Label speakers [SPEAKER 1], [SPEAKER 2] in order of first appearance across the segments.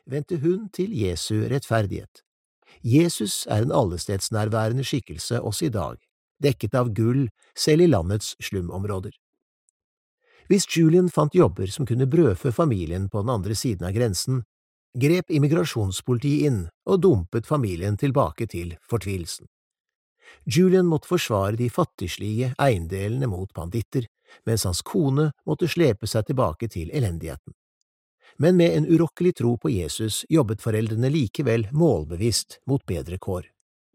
[SPEAKER 1] vendte hun til Jesu rettferdighet. Jesus er en allestedsnærværende skikkelse også i dag, dekket av gull selv i landets slumområder. Hvis Julian fant jobber som kunne brødfø familien på den andre siden av grensen, grep immigrasjonspolitiet inn og dumpet familien tilbake til fortvilelsen. Julian måtte forsvare de fattigslige eiendelene mot banditter, mens hans kone måtte slepe seg tilbake til elendigheten. Men med en urokkelig tro på Jesus jobbet foreldrene likevel målbevisst mot bedre kår.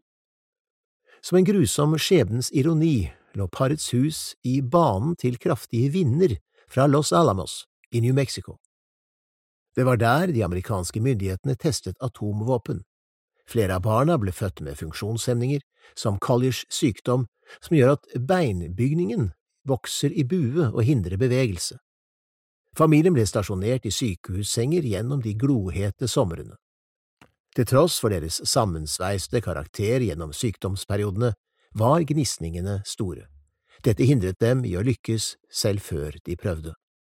[SPEAKER 1] Som en grusom skjebnens ironi lå parets hus i banen til kraftige vinder fra Los Alamos i New Mexico. Det var der de amerikanske myndighetene testet atomvåpen. Flere av barna ble født med funksjonshemninger, som Colliers sykdom, som gjør at beinbygningen vokser i bue og hindrer bevegelse. Familien ble stasjonert i sykehussenger gjennom de glohete somrene. Til tross for deres sammensveiste karakter gjennom sykdomsperiodene, var gnisningene store. Dette hindret dem i å lykkes selv før de prøvde.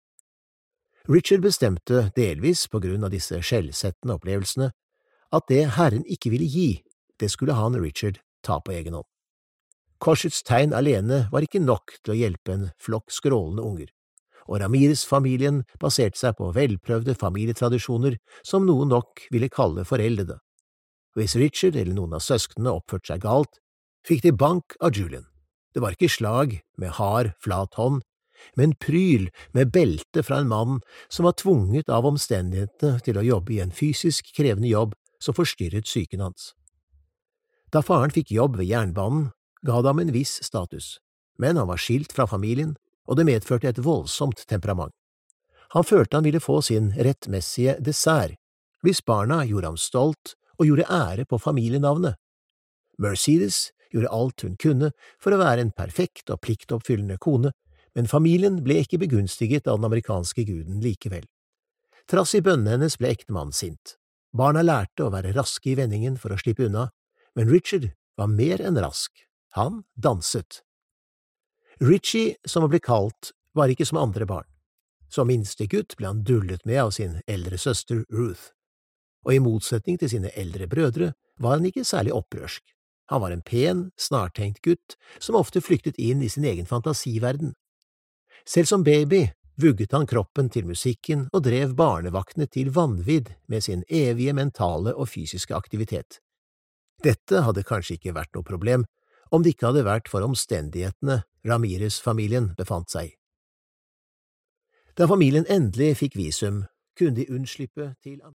[SPEAKER 1] Richard bestemte, delvis på grunn av disse skjellsettende opplevelsene, at det Herren ikke ville gi, det skulle han, Richard, ta på egen hånd. Korsets tegn alene var ikke nok til å hjelpe en flokk skrålende unger, og Ramirez-familien baserte seg på velprøvde familietradisjoner som noen nok ville kalle foreldede. Hvis Richard eller noen av søsknene oppførte seg galt, fikk de bank av Julian. Det var ikke slag med hard, flat hånd, men pryl med belte fra en mann som var tvunget av omstendighetene til å jobbe i en fysisk krevende jobb som forstyrret psyken hans. Da faren fikk jobb ved jernbanen, ga det ham en viss status, men han var skilt fra familien, og det medførte et voldsomt temperament. Han følte han ville få sin rettmessige dessert, hvis barna gjorde ham stolt og gjorde ære på familienavnet. Mercedes gjorde alt hun kunne for å være en perfekt og pliktoppfyllende kone, men familien ble ikke begunstiget av den amerikanske guden likevel. Trass i bønnene hennes ble ektemannen sint. Barna lærte å være raske i vendingen for å slippe unna, men Richard var mer enn rask. Han danset. Richie, som han ble kalt, var ikke som andre barn. Som minste gutt ble han dullet med av sin eldre søster Ruth, og i motsetning til sine eldre brødre var han ikke særlig opprørsk. Han var en pen, snartenkt gutt som ofte flyktet inn i sin egen fantasiverden. Selv som baby vugget han kroppen til musikken og drev barnevaktene til vanvidd med sin evige mentale og fysiske aktivitet. Dette hadde kanskje ikke vært noe problem om det ikke hadde vært for omstendighetene Ramirez-familien befant seg i. Da familien endelig fikk visum, kunne de unnslippe til